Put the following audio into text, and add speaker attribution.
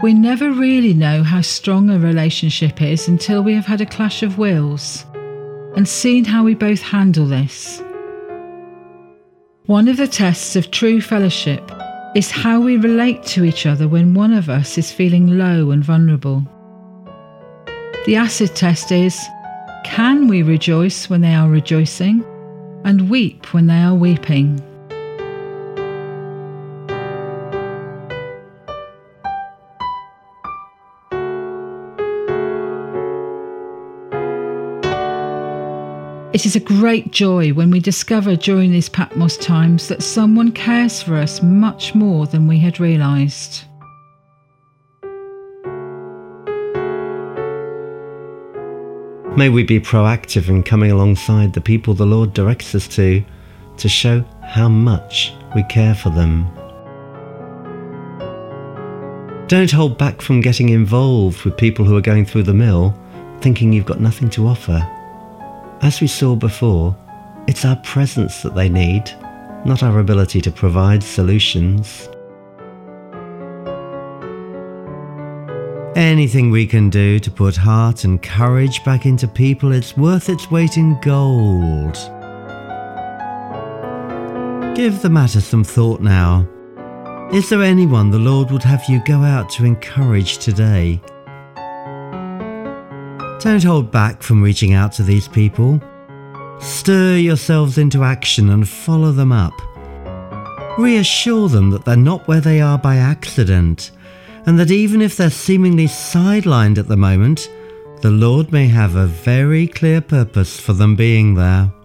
Speaker 1: We never really know how strong a relationship is until we have had a clash of wills and seen how we both handle this. One of the tests of true fellowship is how we relate to each other when one of us is feeling low and vulnerable. The acid test is, can we rejoice when they are rejoicing and weep when they are weeping? It is a great joy when we discover during these Patmos times that someone cares for us much more than we had realised.
Speaker 2: May we be proactive in coming alongside the people the Lord directs us to show how much we care for them. Don't hold back from getting involved with people who are going through the mill, thinking you've got nothing to offer. As we saw before, it's our presence that they need, not our ability to provide solutions. Anything we can do to put heart and courage back into people, it's worth its weight in gold. Give the matter some thought now. Is there anyone the Lord would have you go out to encourage today? Don't hold back from reaching out to these people. Stir yourselves into action and follow them up. Reassure them that they're not where they are by accident, and that even if they're seemingly sidelined at the moment, the Lord may have a very clear purpose for them being there.